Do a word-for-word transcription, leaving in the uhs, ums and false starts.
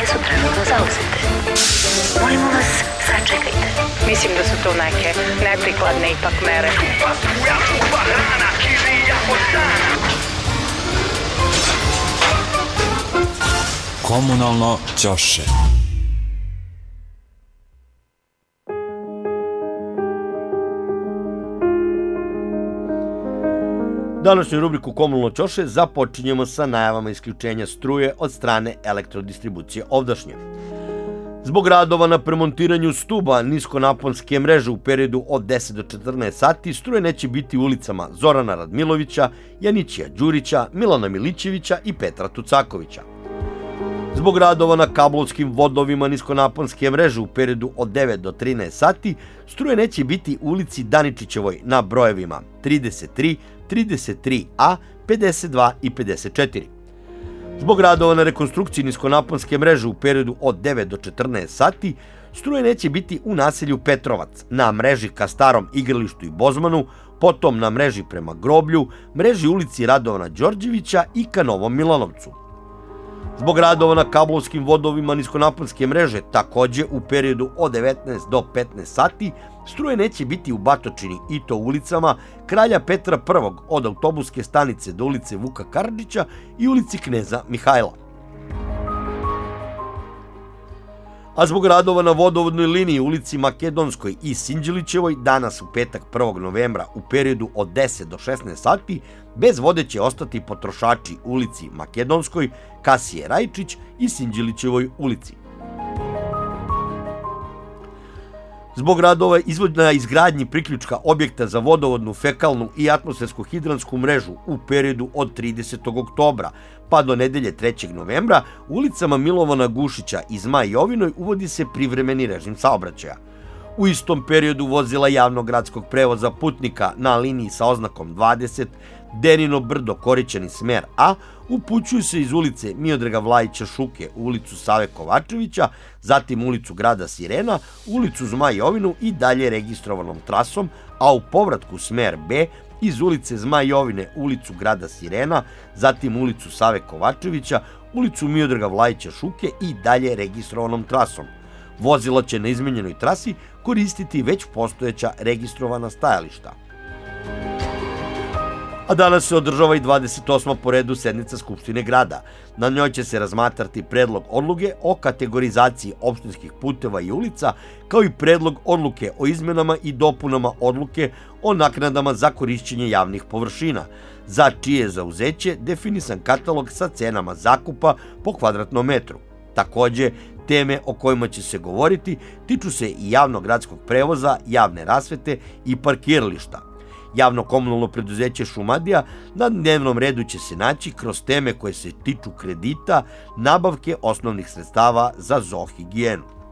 linije su trenutno zauzete. Molimo vas, sačekajte. Mislim da su to neke neprikladne ipak mere. Komunalno ćoše. Današnju rubriku Komunalno ćoše započinjemo sa najavama isključenja struje od strane elektrodistribucije ovdašnje. Zbog radova na premontiranju stuba niskonaponske mreže u periodu od deset do četrnaest sati struje neće biti u ulicama Zorana Radmilovića, Janićija Đurića, Milana Milićevića i Petra Tucakovića. Zbog radova na kablovskim vodovima niskonaponske mreže u periodu od devet do trinaest sati struje neće biti u ulici Daničićevoj na brojevima trideset tri, trideset tri a, pedeset dva i pedeset četiri. Zbog radova na rekonstrukciji niskonaponske mreže u periodu od devet do četrnaest sati struje neće biti u naselju Petrovac, na mreži ka Starom igralištu i Bozmanu, potom na mreži prema Groblju, mreži ulici Radovana Đorđevića i ka Novom Milanovcu. Zbog radova na kablovskim vodovima niskonaponske mreže takođe u periodu od devetnaest do petnaest sati struje neće biti u Batočini i to ulicama Kralja Petra I od autobuske stanice do ulice Vuka Karadžića i ulici Kneza Mihajla. A zbog radova na vodovodnoj liniji ulici Makedonskoj i Sinđelićevoj danas u petak prvog novembra u periodu od deset do šesnaest sati bez vode će ostati potrošači ulici Makedonskoj, Kasije Rajčić i Sinđelićevoj ulici. Zbog radova na izgradnji priključka objekta za vodovodnu, fekalnu i atmosfersko-hidransku mrežu u periodu od tridesetog oktobra pa do nedelje trećeg novembra u ulicama Milovana Gušića i Zmaj Jovinoj uvodi se privremeni režim saobraćaja. U istom periodu vozila javnog gradskog prevoza putnika na liniji sa oznakom dvadeset Denino Brdo Korićani smer A upućuju se iz ulice Miodraga Vlajića Šuke u ulicu Save Kovačevića, zatim ulicu Grada Sirena, ulicu Zmaj Jovinu i dalje registrovanom trasom, a u povratku smer B iz ulice Zmaj Jovine ulicu Grada Sirena, zatim ulicu Save Kovačevića, ulicu Miodraga Vlajića Šuke i dalje registrovanom trasom. Vozilo će na izmenjenoj trasi koristiti već postojeća registrovana stajališta. A danas se održava i dvadeset osma po redu sednica Skupštine grada. Na njoj će se razmatrati predlog odluke o kategorizaciji opštinskih puteva i ulica, kao i predlog odluke o izmenama i dopunama odluke o naknadama za korišćenje javnih površina, za čije je zauzeće definisan katalog sa cenama zakupa po kvadratnom metru. Takođe, teme o kojima će se govoriti tiču se i javnog gradskog prevoza, javne rasvete i parkirališta. Javno komunalno preduzeće Šumadija na dnevnom redu će se naći kroz teme koje se tiču kredita, nabavke osnovnih sredstava za zoohigijenu.